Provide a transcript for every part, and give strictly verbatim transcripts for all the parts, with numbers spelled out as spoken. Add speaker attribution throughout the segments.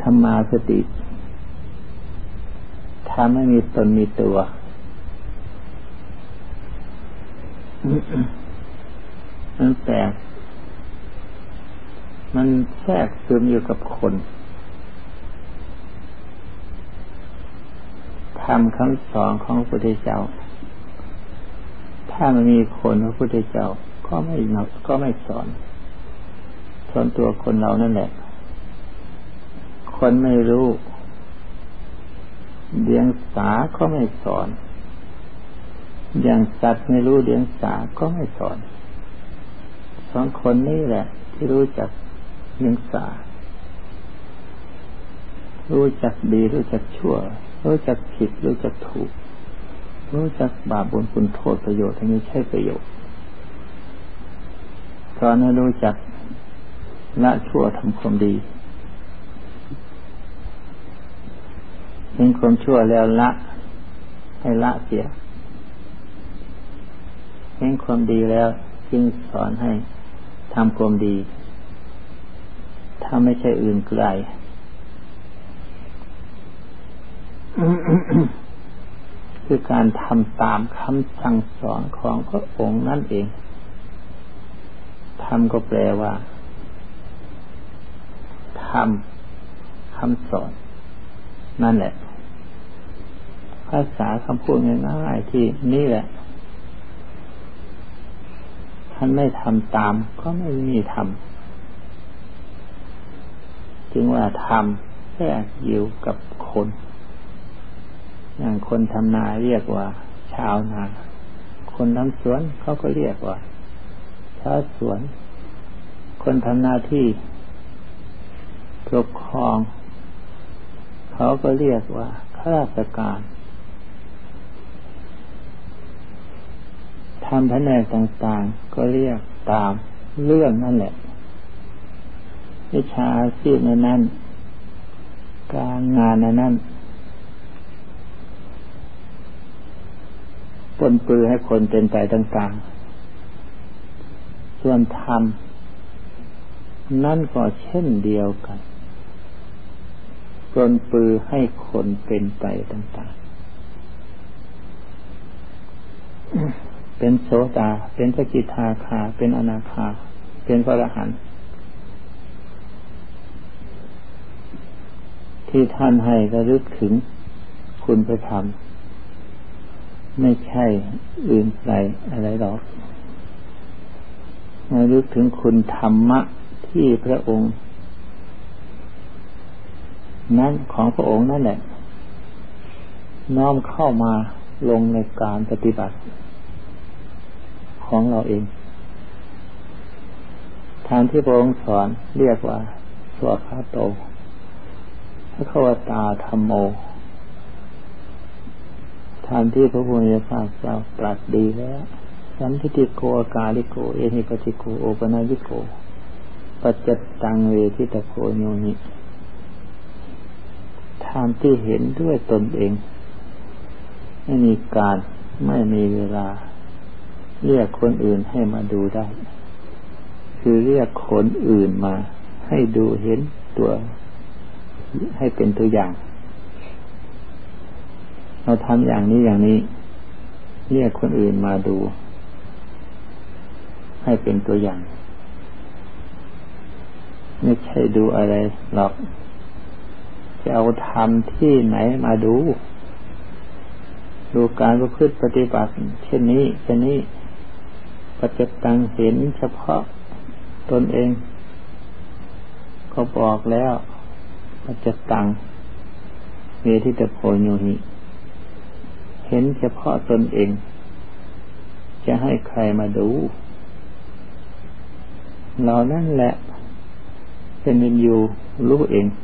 Speaker 1: สัมมาสติทำให้มีตนมีตัวมันแปลกมันแทรกซึมอยู่กับคนธรรมคำสอนของพระพุทธเจ้าถ้ามันมีคนพระพุทธเจ้าก็ไม่ก็ไม่สอนสอนตัวคนเรานั่นแหละคนไม่รู้เดียงสาก็ไม่สอนอย่างสัตว์ไม่รู้เดียงสาก็ไม่สอนสองคนนี้แหละที่รู้จักเดียงสารู้จักดีรู้จักชั่วรู้จักผิดรู้จักถูกรู้จักบาปบุญคุณโทษประโยชน์ทั้งนี้ใช่ประโยชน์ตอนนั้นรู้จักละชั่วทำความดีเห็นความชั่วแล้วละให้ละเสียเห็นความดีแล้วจึงสอนให้ทำความดีถ้าไม่ใช่อื่นไกล คือการทำตามคำสั่งสอนของพระองค์นั่นเองทำก็แปลว่าทำคำสอนนั่นแหละภาษาคำพูดง่ายๆที่นี่แหละท่านไม่ทำตามก็ไม่มีทำจึงว่าทำแค่อยู่กับคนอย่างคนทำนาเรียกว่าชาวนาคนทำสวนเขาก็เรียกว่าชาวสวนคนทำหน้าที่ปกครองเขาก็เรียกว่าข้าราชการทำแผนกต่างๆก็เรียกตามเรื่องนั่นแหละวิชาอาชีพนั้นการงานนั้นปนปือให้คนเป็นไปต่างๆส่วนธรรมนั่นก็เช่นเดียวกันปนปือให้คนเป็นไปต่างๆเป็นโสดาเป็นสกิทาคาเป็นอนาคาเป็นพระอรหันต์ที่ท่านให้ระลึกถึงคุณพระธรรมไม่ใช่อื่นไกลอะไรหรอกระลึกถึงคุณธรรมะที่พระองค์นั้นของพระองค์นั่นแหละน้อมเข้ามาลงในการปฏิบัติของเราเองทางที่พระองค์สอนเรียกว่าสวขาโตพระคัมภีร์ธัมโมทางที่พระพุทธเจ้าตรัสดีแล้วสันทิฏฐิโกอากาลิโกเอหิปัสสิโกโอปนัญิโกปัจจตังเวทิตโกโยนิทางที่เห็นด้วยตนเองไม่มีการไม่มีเวลาเรียกคนอื่นให้มาดูได้คือเรียกคนอื่นมาให้ดูเห็นตัวให้เป็นตัวอย่างเราทำอย่างนี้อย่างนี้เรียกคนอื่นมาดูให้เป็นตัวอย่างไม่ใช่ดูอะไรหรอกจะเอาทำที่ไหนมาดูดูการประพฤติปฏิบัติเช่นนี้เช่นนี้ปัจจตังเห็นเฉพาะตนเองเขาบอกแล้วปัจจตังเวทิตโพโยหิเห็นเฉพาะตนเองจะให้ใครมาดูเรานั่นแหละเป็นวิญญูรู้เอง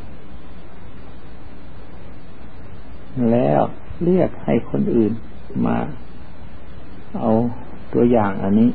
Speaker 1: แล้วเรียกให้คนอื่นมาเอาตัวอย่างอันนี้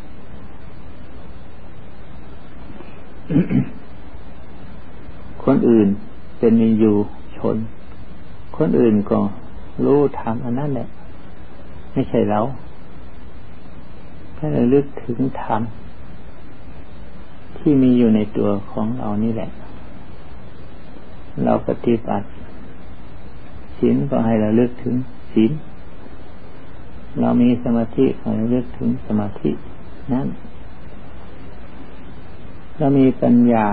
Speaker 1: คนอื่นเป็นวิญญูชนคนอื่นก็รู้ธรรมอันนั้นแหละไม่ใช่เราให้ระลึกถึงธรรมที่มีอยู่ในตัวของเรานี่แหละเราปฏิบัติศีลก็ให้ระลึกถึงศีลเรามีสมาธิก็ให้ระลึกถึงสมาธินั้นเรามีปัญญา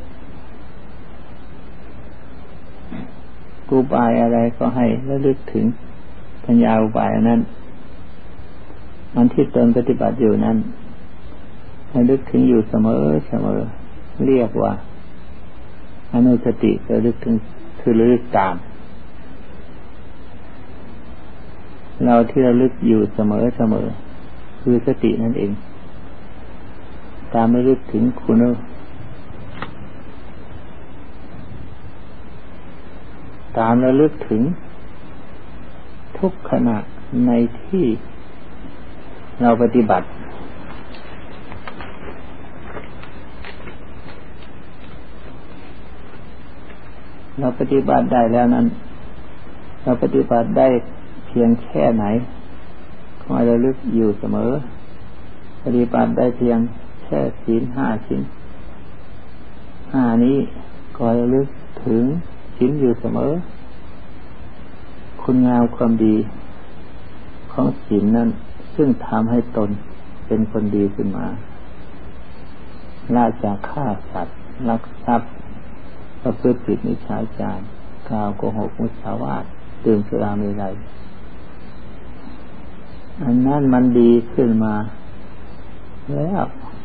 Speaker 1: อุบายอะไรก็ให้ระลึกถึงปัญญาอุบายนั้นอันที่ตนปฏิบัติอยู่นั้นระลึกถึงอยู่เสมอเสมอเรียกว่าอนุสติระลึกถึงคือระลึกตามเราที่ระลึกอยู่เสมอเสมอคือสตินั่นเองตามระลึกถึงคุณตามระลึกถึงทุกขณะในที่เราปฏิบัติเราปฏิบัติได้แล้วนั้นเราปฏิบัติได้เพียงแค่ไหนขอให้ระลึกอยู่เสมอปฏิบัติได้เพียงแค่ศีลห้าชิ้นห้านี้ก็ระลึกถึงศีลอยู่เสมอคุณงามความดีของศีลนั้นซึ่งทำให้ตนเป็นคนดีขึ้นมาละจากฆ่าสัตว์ลักทรัพย์ประพฤติผิดมิจฉาจารกล่าวโกหกมุสาวาทดื่มสุราเมรัยอันนั้นมันดีขึ้นมาแล้ว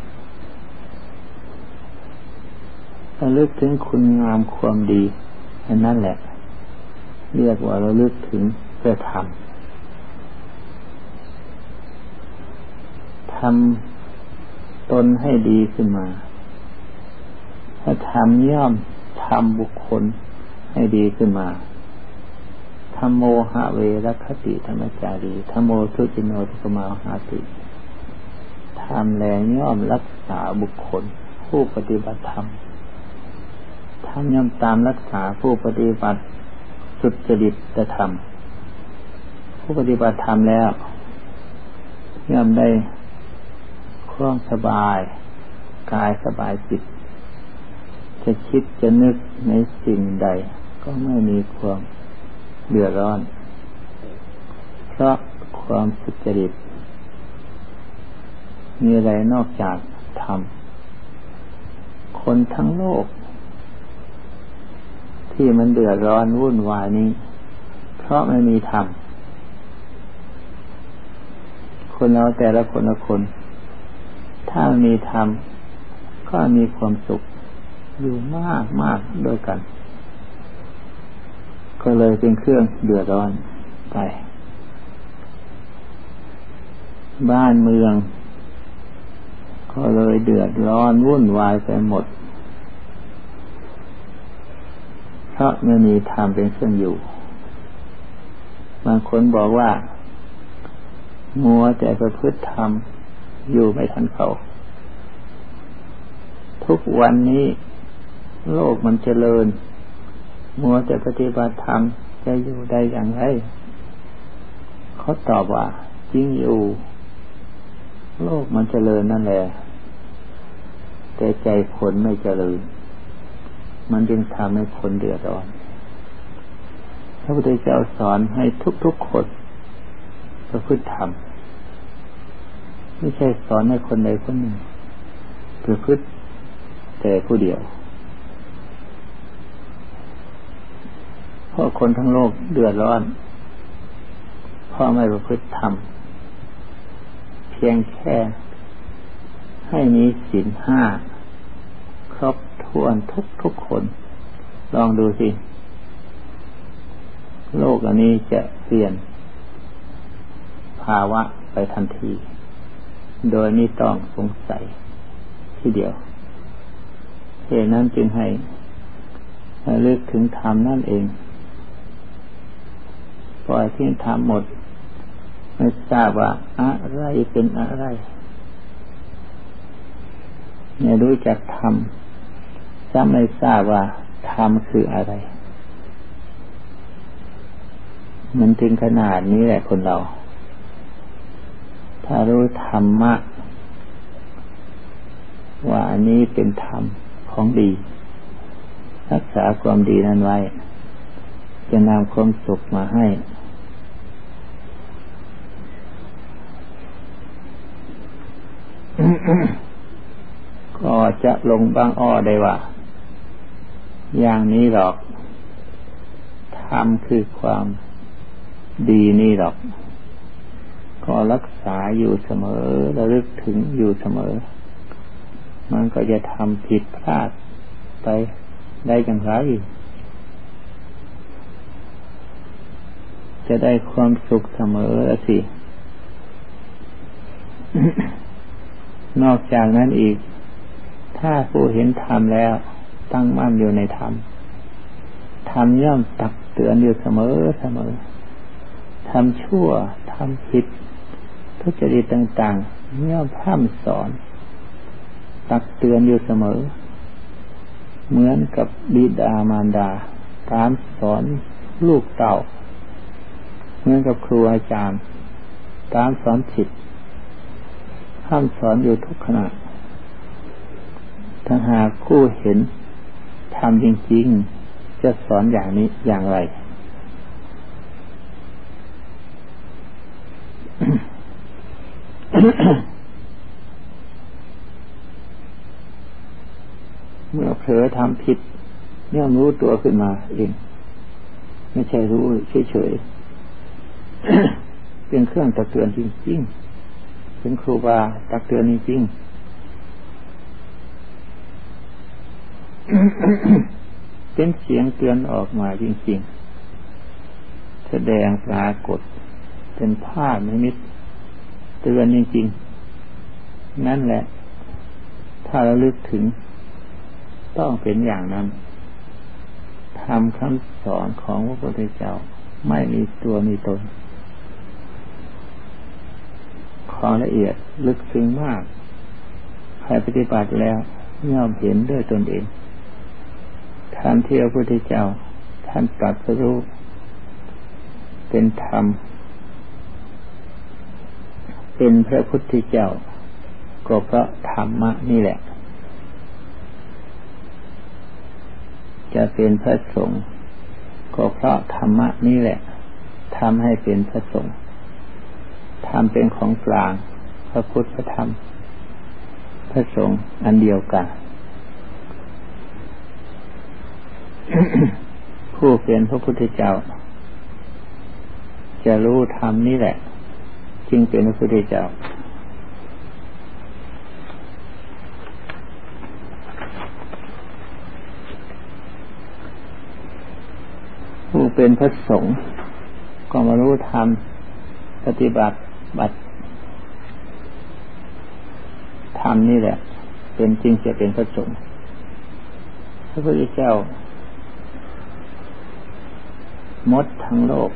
Speaker 1: ระลึกถึงคุณงามความดีอันนั้นแหละเรียกว่าระลึกถึงเพื่อทำทำตนให้ดีขึ้นมาถ้าทำย่อมทำบุคคลให้ดีขึ้นมาธัมโมหะเวรคติธรรมจารีธัมโมทุจิโนทุกมาหาติทำแลย่อมรักษาบุคคลผู้ปฏิบัติธรรมทำย่อมตามรักษาผู้ปฏิบัติสุจริตธรรมผู้ปฏิบัติธรรมแล้วย่อมได้ความสบายกายสบายจิตจะคิดจะนึกในสิ่งใดก็ไม่มีความเดือดร้อนเพราะความสุจริตมีอะไรนอกจากธรรมคนทั้งโลกที่มันเดือดร้อนวุ่นวายนี้เพราะไม่มีธรรมคนเราแต่ละคนละคนถ้ามีธรรมก็มีความสุขอยู่มากมากด้วยกันก็เลยเป็นเครื่องเดือดร้อนไปบ้านเมืองก็เลยเดือดร้อนวุ่นวายไปหมดเพราะไม่มีธรรมเป็นเครื่องอยู่บางคนบอกว่ามัวแต่ประพฤติธรรมอยู่ไม่ทันเขาทุกวันนี้โลกมันเจริญมัวแต่ปฏิบัติธรรมจะอยู่ได้อย่างไรเขาตอบว่าจริงอยู่โลกมันเจริญนั่นแหละแต่ใจคนไม่เจริญมันจึงทำให้คนเดือดร้อนพระพุทธเจ้าสอนให้ทุกๆคนประพฤติธรรมไม่ใช่สอนให้คนใดคนหนึ่งประพฤติแต่ผู้เดียวเพราะคนทั้งโลกเดือดร้อนเพราะไม่ประพฤติธรรมเพียงแค่ให้มีศีลห้าครบถ้วนทุกทุกคนลองดูสิโลกอันนี้จะเปลี่ยนภาวะไปทันทีโดยไม่ต้องสงสัยทีเดียวเหตุนั้นจึงให้ระลึกถึงธรรมนั่นเองปล่อยทิ้งธรรมหมดไม่ทราบว่าอะไรเป็นอะไรไม่รู้จักธรรมจะไม่ทราบว่าธรรมคืออะไรมันถึงขนาดนี้แหละคนเราถ้ารู้ธรรมะว่าอันนี้เป็นธรรมของดีรักษาความดีนั้นไว้จะนำความสุขมาให้ก็จะลงบางอ้อได้ว่าอย่างนี้หรอกธรรมคือความดีนี่หรอกก็รักษาอยู่เสมอระลึกถึงอยู่เสมอมันก็จะทำผิดพลาดไปได้อย่างไรจะได้ความสุขเสมอสิ นอกจากนั้นอีกถ้าผู้เห็นธรรมแล้วตั้งมั่นอยู่ในธรรมธรรมย่อมตักเตือนอยู่เสมอเสมอทำชั่วทำผิดทุจริตต่างๆย่อมพร่ำสอนตักเตือนอยู่เสมอเหมือนกับบิดามารดาตามสอนลูกเต่าเหมือนกับครูอาจารย์ตามสอนศิษย์ห้ามสอนอยู่ทุกขณะถ้าหากผู้เห็นทำจริงๆจะสอนอย่างนี้อย่างไร เมื่อเผลอทำผิดย่อมรู้ตัวขึ้นมาเองไม่ใช่รู้เฉยๆ เป็นเครื่องตักเตือนจริงๆเป็นครูบาตักเตือนจริงๆ เป็นเสียงเตือนออกมาจริงๆแสดงปรากฏเป็นภาพนิมิตเตือนจริงๆนั่นแหละถ้าระลึกถึงต้องเป็นอย่างนั้นทำคำสอนของพระพุทธเจ้าไม่มีตัวมีตนของละเอียดลึกซึ้งมากใครปฏิบัติแล้วย่อมเห็นด้วยตนเองธรรมที่พระพุทธเจ้าท่านตรัสรู้เป็นธรรมเป็นพระพุทธเจ้าก็เพราะธรรมะนี่แหละจะเป็นพระสงฆ์ก็เพราะธรรมะนี่แหละทำให้เป็นพระสงฆ์ธรรมเป็นของกลางพระพุทธพระธรรมพระสงฆ์อันเดียวกัน ผู้เป็นพระพุทธเจ้าจะรู้ธรรมนี่แหละจึงเป็นพระพุทธเจ้าผู้เป็นพระสงฆ์ก็มารู้ธรรมปฏิบัติบัติธรรมนี่แหละเป็นจริงจะเป็นพระสงฆ์พระพุทธเจ้ามดทั้งโลก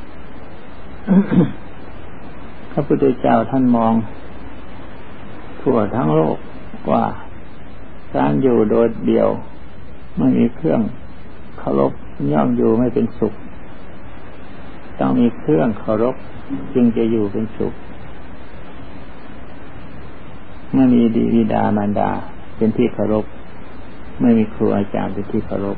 Speaker 1: พระพุทธเจ้าท่านมองทั่วทั้งโลกว่าการอยู่โดดเดี่ยวไม่มีเครื่องเคารพย่อมอยู่ไม่เป็นสุขต้องมีเครื่องเคารพจึงจะอยู่เป็นสุขเมื่อมีบิดามารดาเป็นที่เคารพไม่มีครูอาจารย์เป็นที่เคารพ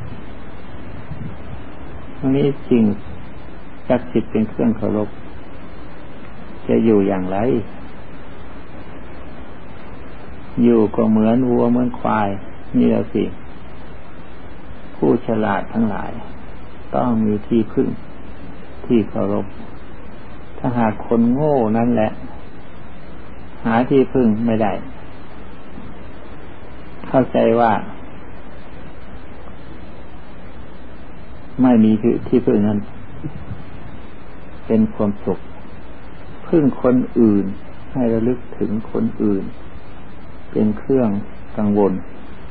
Speaker 1: ทั้งนี้จริงศักดิ์สิทธิ์เป็นเครื่องเคารพจะอยู่อย่างไรอยู่ก็เหมือนวัวเหมือนควายนี่แหละสิผู้ฉลาดทั้งหลายต้องมีที่พึ่งที่เคารพถ้าหากคนโง่นั่นแหละหาที่พึ่งไม่ได้เข้าใจว่าไม่มีที่พึ่งนั้นเป็นความสุขพึ่งคนอื่นให้ระลึกถึงคนอื่นเป็นเครื่องกังวล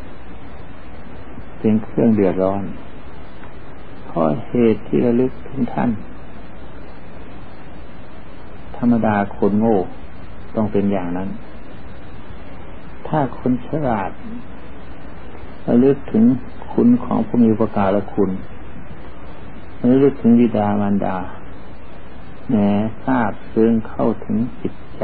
Speaker 1: เป็นเครื่องเดือดร้อนเพราะเหตุที่ระลึกถึงท่านธรรมดาคนโง่ต้องเป็นอย่างนั้นถ้าคนฉลาดระลึกถึงคุณของผู้มีอุปการะคุณระลึกถึงบิดามารดาแม้ทราบซึ้งเข้าถึงจิตใจ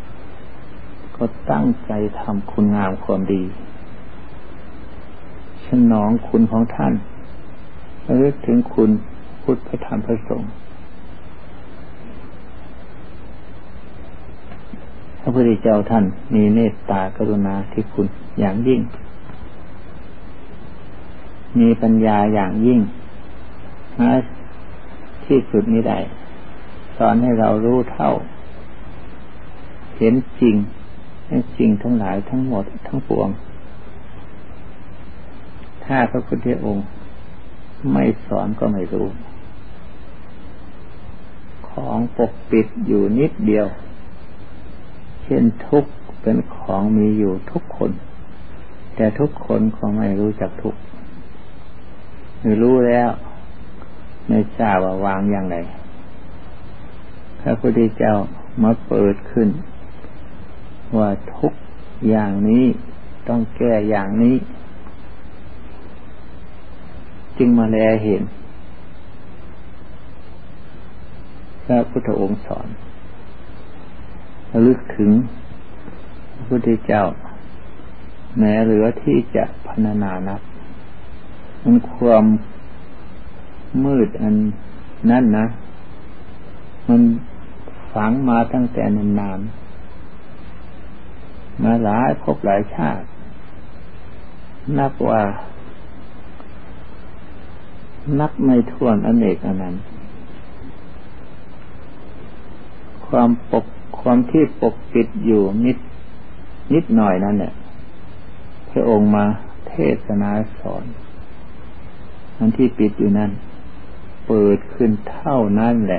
Speaker 1: ก็ตั้งใจทำคุณงามความดีฉนองคุณของท่านระลึกถึงคุณพุทธพระธรรมพระสงฆ์พระพุทธเจ้าท่านมีเมตตากรุณาธิคุณอย่างยิ่งมีปัญญาอย่างยิ่งหาที่สุดมิได้สอนให้เรารู้เท่าเห็นจริงในสิ่งทั้งหลายทั้งหมดทั้งปวงถ้าพระพุทธองค์ไม่สอนก็ไม่รู้ของปกปิดอยู่นิดเดียวเช่นทุกข์เป็นของมีอยู่ทุกคนแต่ทุกคนก็ไม่รู้จักทุกข์ไม่รู้แล้วไม่ทราบว่าวางอย่างไรพระพุทธเจ้ามาเปิดขึ้นว่าทุกอย่างนี้ต้องแก้อย่างนี้จึงมาแลเห็นพระพุทธองค์สอนระลึกถึงพระพุทธเจ้าแม้เหลือที่จะพรรณนานับมันความมืดอันนั้นนะมันฝังมาตั้งแต่นานๆมาหลายภพหลายชาตินับว่านับไม่ถ้วนอเนกอนันต์ความปกความที่ปกปิดอยู่นิดนิดหน่อยนั่นเนี่ยพระองค์มาเทศนาสอนอันที่ปิดอยู่นั่นเปิดขึ้นเท่านั้นแหละ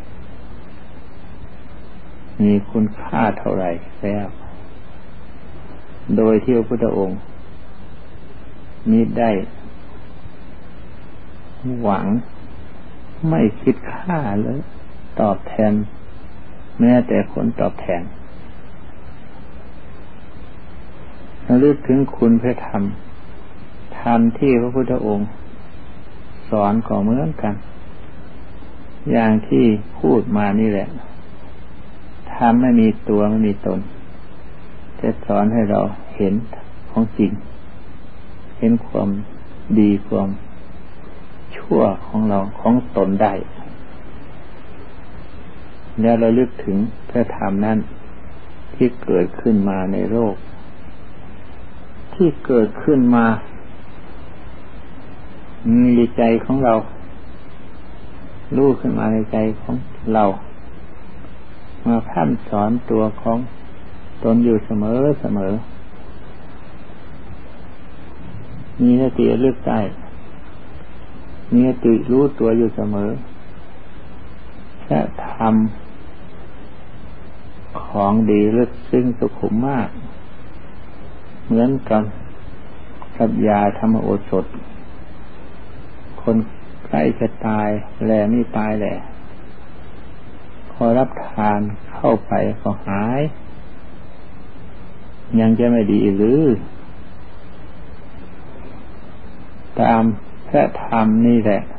Speaker 1: มีคุณค่าเท่าไหร่แล้วโดยที่พระพุทธองค์มิได้หวังไม่คิดค่าเลยตอบแทนแม้แต่ผลตอบแทนระลึกถึงคุณพระธรรมธรรมที่พระพุทธองค์สอนก็เหมือนกันอย่างที่พูดมานี่แหละธรรมไม่มีตัวไม่มีตนจะสอนให้เราเห็นของจริงเห็นความดีความชั่วของเราของตนได้แล้วเราลึกถึงพระธรรมนั้นที่เกิดขึ้นมาในโลกที่เกิดขึ้นมาในใจของเรารู้ขึ้นมาในใจของเรามาพร่ำสอนตัวของตนอยู่เสมอเสมอมีสติระลึกได้มีสติรู้ตัวอยู่เสมอและทำของดีลึกซึ้งสุขุมมากเหมือนกับกับยาธรรมโอสถคนใกล้จะตายแลนี่ตายแหละพอรับทานเข้าไปก็หายยังจะไม่ดีหรือตามพระธรรมนี่แหละ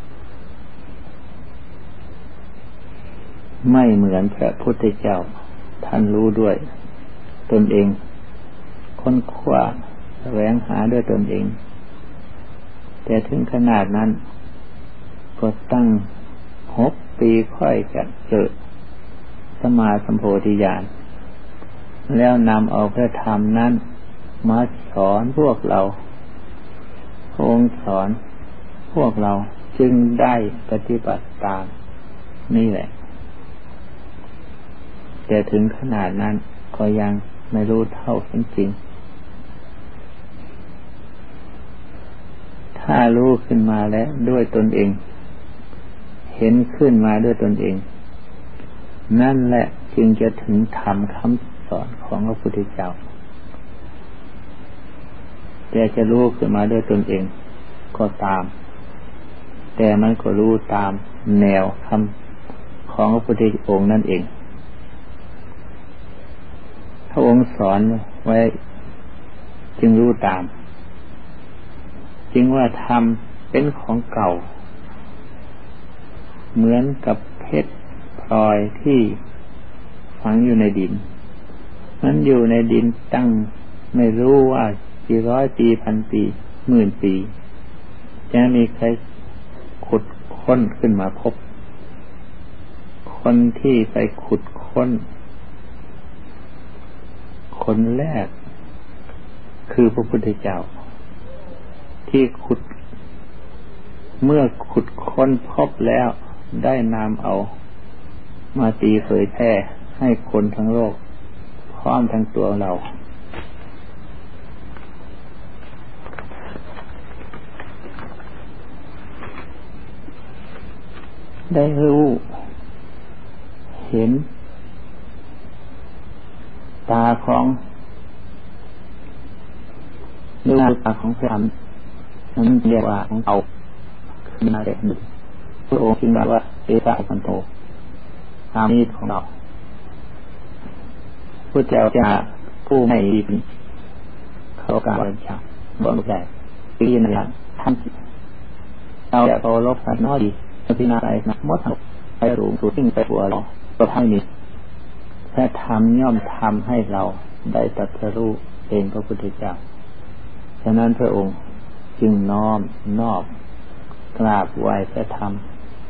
Speaker 1: ไม่เหมือนพระพุทธเจ้าท่านรู้ด้วยตนเองค้นคว้าแสวงหาด้วยตนเองแต่ถึงขนาดนั้นก็ตั้งหกปีค่อยจะเกิดสมาสัมโพธิญาณแล้วนำเอาพระธรรมนั้นมาสอนพวกเราพระองค์สอนพวกเราจึงได้ปฏิบัติตามนี่แหละแต่ถึงขนาดนั้นก็ยังไม่รู้เท่าจริงถ้ารู้ขึ้นมาแล้วด้วยตนเองเห็นขึ้นมาด้วยตนเองนั่นแหละจึงจะถึงธรรมคำสอนของพระพุทธเจ้าแต่จะรู้ขึ้นมาด้วยตนเองก็ตามแต่มันก็รู้ตามแนวคำของพระพุทธองค์นั่นเองพระองค์สอนไว้จึงรู้ตามจึงว่าธรรมเป็นของเก่าเหมือนกับเพชรพลอยที่ฝังอยู่ในดินมันอยู่ในดินตั้งไม่รู้ว่ากี่ร้อยปีพันปีหมื่นปีจะมีใครขุดค้นขึ้นมาพบคนที่ไปขุดค้นคนแรกคือพระพุทธเจ้าที่ขุดเมื่อขุดค้นพบแล้วได้นำเอามาตีเผยแพร่ให้คนทั้งโลกพร้อมทั้งตัวเราได้รู้เห็นตาของดูตาของพระธรรมนั้นเรียกว่าของเอาขึ้นมาเด็กหนึ่งพระองค์จึงบอกว่าเอตาปันโตตามนี้ของเราพระเจ้าจะผู้ไม่ดีเป็นเขาการบัญชาบอกลูกได้ปีนั้นละท่านเราจะโตลบสัตว์น้อยดีพิจารณาไปนะมดทั้งไปรู้สูตรยิ่งไปหัวเราก็ให้นี้แค่ทำย่อมทำให้เราได้ตรัสรู้เองพระพุทธเจ้าฉะนั้นพระองค์จึงน้อมนอบกราบไหว้พระธรรม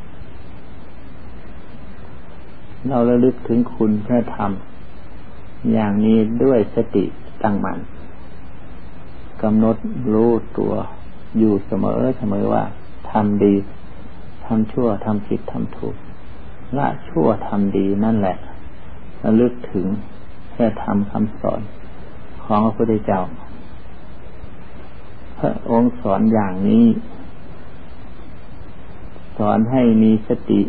Speaker 1: เราระลึกถึงคุณพระธรรมอย่างนี้ด้วยสติตั้งมั่นกำหนดรู้ตัวอยู่เสมอเสมอว่าทำดีทำชั่วทำผิดทำถูกละชั่วทำดีนั่นแหละระลึกถึงพระธรรมคำสอนของพระพุทธเจ้าพระองค์สอนอย่างนี้สอนให้มีสติ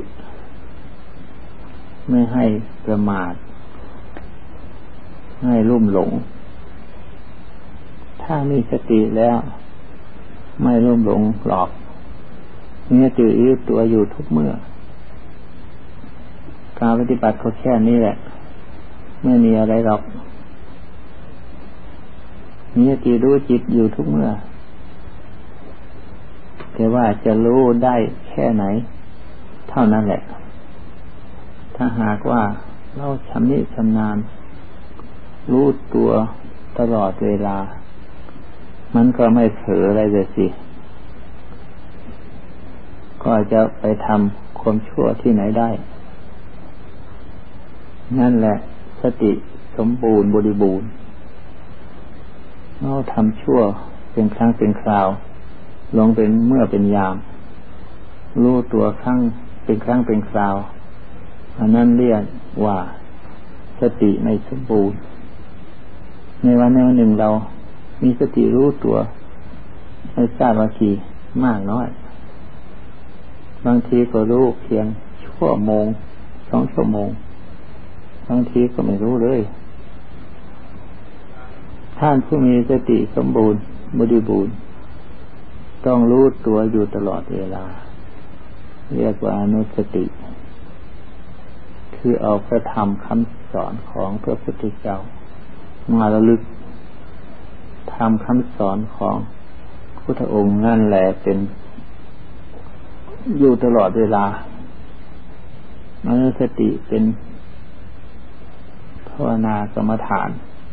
Speaker 1: ไม่ให้ประมาทให้ลุ่มหลงถ้ามีสติแล้วไม่ลุ่มหลงหลอกมีสติอยู่ตัวอยู่ทุกเมื่อการปฏิบัติก็แค่นี้แหละไม่มีอะไรหรอกมีสติรู้จิตอยู่ทุกเมื่อแต่ว่าจะรู้ได้แค่ไหนเท่านั้นแหละถ้าหากว่าเราชำนิชำนาญรู้ตัวตลอดเวลามันก็ไม่เผลออะไรเลยสิก็จะไปทำความชั่วที่ไหนได้นั่นแหละสติสมบูรณ์บริบูรณ์เราทำชั่วเป็นครั้งเป็นคราวลงเป็นเมื่อเป็นยามรู้ตัวครั้งเป็นครั้งเป็นคราวอันนั้นเรียกว่าสติไม่สมบูรณ์ในวันในวันหนึ่งเรามีสติรู้ตัวไม่ทราบว่ากี่มากน้อยบางทีก็รู้เพียงชั่วโมงสองชั่วโมงบางทีก็ไม่รู้เลยท่านผู้มีสติสมบูรณ์บริบูรณ์ต้องรู้ตัวอยู่ตลอดเวลาเรียกว่าอนุสติคือเอาพระธรรมคำสอนของพระพุทธเจ้ามาระลึกธรรมคำสอนของพุทธองค์นั่นแหละเป็นอยู่ตลอดเวลาอนุสติเป็นภาวนากรรมฐาน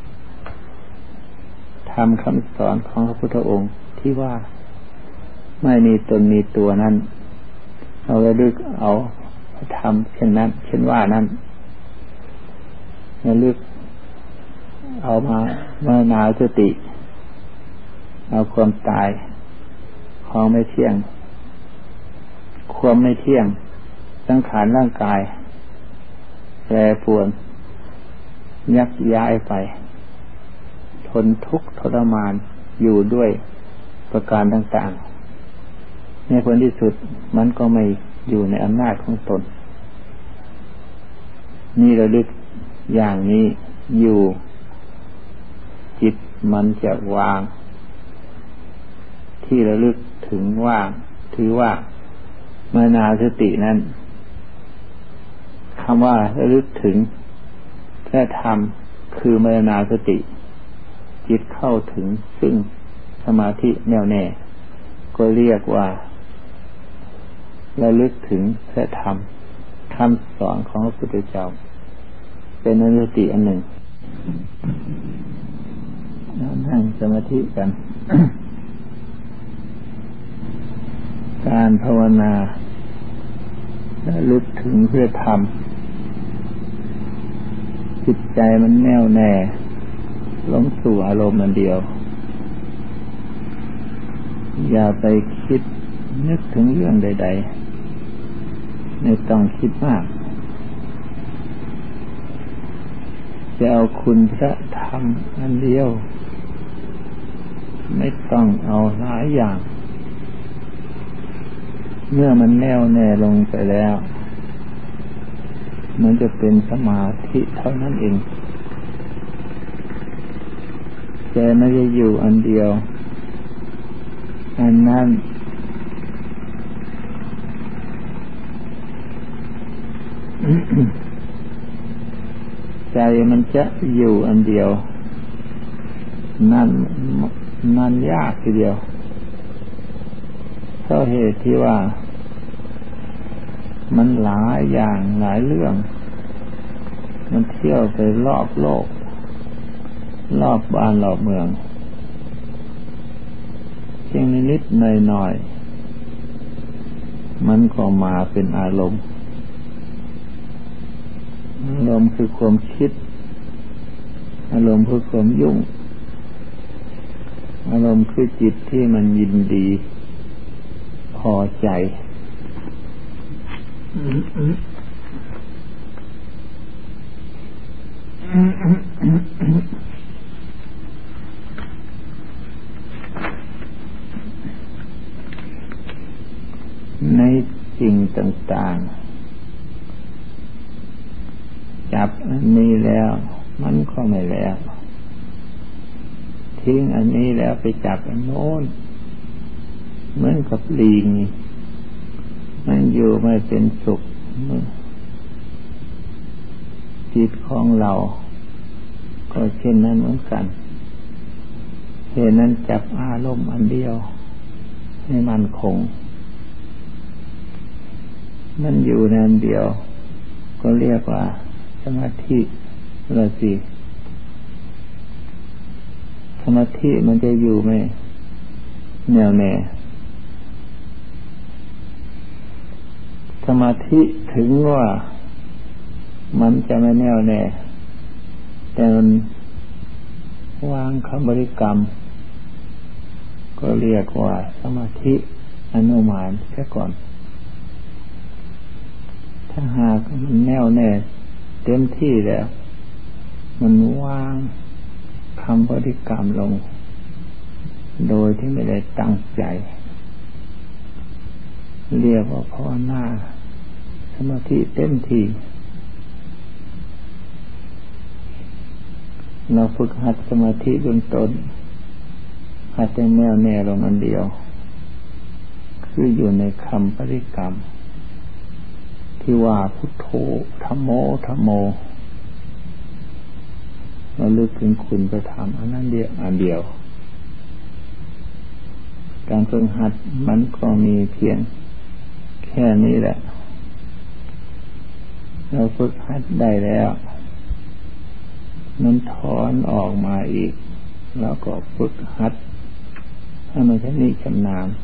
Speaker 1: ธรรมคำสอนของพระพุทธองค์ที่ว่าไม่มีตนมีตัวนั้นเราระลึกเอาทำเช่นนั้นเช่นว่านั้นระลึกเอามาเมื่อนาสติเอาความตายของไม่เที่ยงความไม่เที่ยงสังขารร่างกายแปรปรวนยักย้ายไปทนทุกข์ทรมานอยู่ด้วยประการต่างๆในผลที่สุดมันก็ไม่อยู่ในอำนาจของตนนี่ระลึกอย่างนี้อยู่จิตมันจะวางที่ระลึกถึงว่างถือว่ามนาสตินั้นคำว่าระลึกถึงพระธรรมคือมนาสติจิตเข้าถึงซึ่งสมาธิแน่วแน่ก็เรียกว่าระลึกถึงพระธรรมคำสอนของพระพุทธเจ้าเป็นอนุสติอันหนึ่งนั่งสมาธิกันการภาวนาและลึกถึงเพื่อทำจิตใจมันแน่วแน่ลงสู่อารมณ์อันเดียวอย่าไปคิดนึกถึงเรื่องใดๆไม่ต้องคิดมากจะเอาคุณพระธรรมอันเดียวไม่ต้องเอาหลายอย่างเมื่อมันแน่วแน่ลงไปแล้วมันจะเป็นสมาธิเท่านั้นเองแต่ไม่ได้อยู่อันเดียวอันนั้นใจมันจะอยู่อันเดียวนั่นนั่นยากทีเดียวเพราะเหตุที่ว่ามันหลายอย่างหลายเรื่องมันเที่ยวไปรอบโลกรอบบ้านรอบเมืองเพียงนิดๆหน่อยๆมันก็มาเป็นอารมณ์อารมณ์คือความคิดอารมณ์คือความยุ่งอารมณ์คือจิตที่มันยินดีพอใจในสิ่งต่างๆจับอันนี้แล้วมันก็ไม่แล้วทิ้งอันนี้แล้วไปจับอันโน้นเหมือนกับลิงมันอยู่ไม่เป็นสุขจิตของเราก็เช่นนั้นเหมือนกันเหตุนั้นจับอารมณ์อันเดียวให้มันคงมันอยู่ในอันเดียวก็เรียกว่าสมาธิละสิสมาธิมันจะอยู่ไหมแน่วแน่สมาธิถึงว่ามันจะไม่แน่วแน่แต่มันวางคำบริกรรมก็เรียกว่าสมาธิอนุมานแค่ก่อนถ้าหากมันแน่วแน่เต็มที่แล้วมันวางคำบริกรรมลงโดยที่ไม่ได้ตั้งใจเรียกว่าภาวนาสมาธิเต็มที่เราฝึกหัดสมาธิเบื้องต้นหัดให้แน่วแน่ลงอันเดียวคืออยู่ในคำบริกรรมที่ว่าพุทโธธัมโมธัมโมเราลึกถึงคุณพระธรรมอันนั้นเดียวอันเดียวการฝึกหัดมันก็มีเพียงแค่นี้แหละเราฝึกหัดได้แล้วมันถอนออกมาอีกแล้วก็ฝึกหัดให้มันชำนิชำนาญ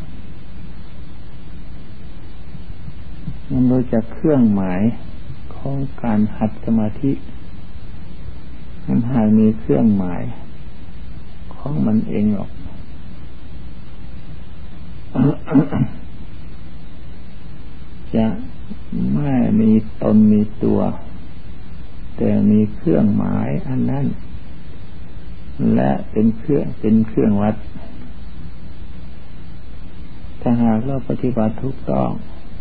Speaker 1: มันรู้จักเครื่องหมายของการหัดสมาธิมันหากมีเครื่องหมายของมันเองหรอก จะไม่มีตนมีตัวแต่มีเครื่องหมายอันนั้นและเป็นเครื่องเป็นเครื่องวัดถ้าหากเราปฏิบัติถูกต้อง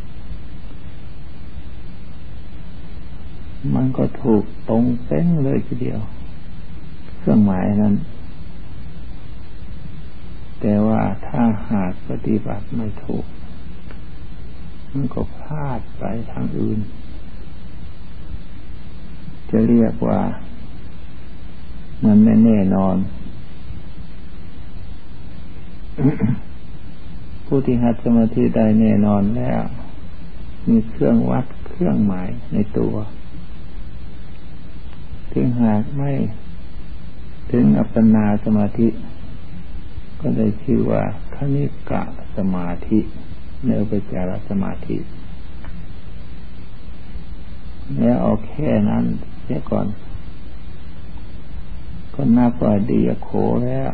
Speaker 1: มันก็ถูกตรงเป๊ะเลยทีเดียวเครื่องหมายนั้นแต่ว่าถ้าหากปฏิบัติไม่ถูกมันก็พลาดไปทางอื่นจะเรียกว่ามันไม่แน่นอน ผู้ที่หัดสมาธิได้แน่นอนแล้วมีเครื่องวัดเครื่องหมายในตัวถึงหากไม่ถึงอัปปนาสมาธิก็ได้ชื่อว่าคณิกะสมาธิในอุปจารสมาธิแล้วเอาแค่นั้นเสียก่อนก็นับว่าดีโขแล้ว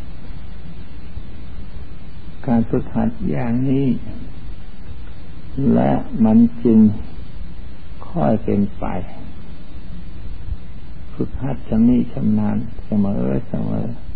Speaker 1: การฝึกหัดอย่างนี้และมันจึงค่อยเป็นไปฝึกหัดชำนิชำนาญเสมอเสมอ